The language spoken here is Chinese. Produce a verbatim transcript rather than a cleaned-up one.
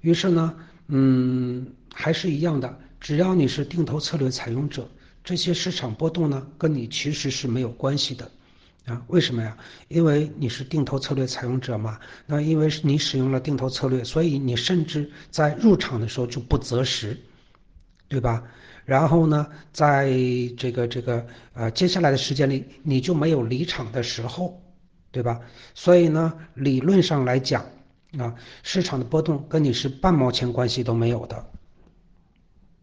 于是呢，嗯，还是一样的，只要你是定投策略采用者，这些市场波动呢，跟你其实是没有关系的。啊，为什么呀？因为你是定投策略采用者嘛，那因为你使用了定投策略，所以你甚至在入场的时候就不择时，对吧？然后呢，在这个这个呃接下来的时间里，你就没有离场的时候，对吧？所以呢，理论上来讲，啊，市场的波动跟你是半毛钱关系都没有的。